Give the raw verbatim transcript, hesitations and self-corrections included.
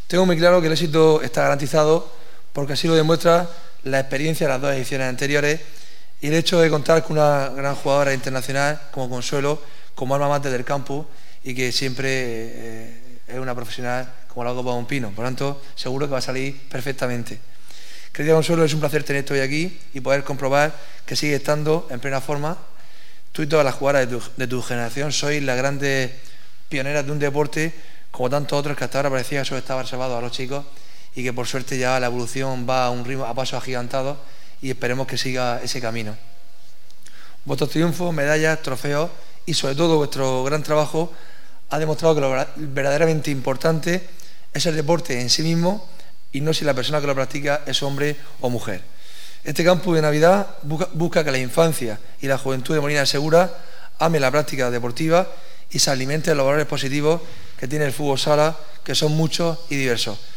Tengo muy claro que el éxito está garantizado porque así lo demuestra la experiencia de las dos ediciones anteriores y el hecho de contar con una gran jugadora internacional como Consuelo, como alma mater del campus y que siempre eh, es una profesional como la Copa de un Pino. Por lo tanto, seguro que va a salir perfectamente. Querida Consuelo, es un placer tenerte hoy aquí y poder comprobar que sigues estando en plena forma. Tú y todas las jugadoras de tu, de tu generación sois las grandes pioneras de un deporte como tantos otros que hasta ahora parecía que eso estaba reservado a los chicos y que por suerte ya la evolución va a un ritmo, a pasos agigantados y esperemos que siga ese camino. Vuestros triunfos, medallas, trofeos y sobre todo vuestro gran trabajo ha demostrado que lo verdaderamente importante es el deporte en sí mismo y no si la persona que lo practica es hombre o mujer. Este campus de Navidad busca, busca que la infancia y la juventud de Molina de Segura ame la práctica deportiva y se alimente de los valores positivos que tiene el fútbol sala, que son muchos y diversos.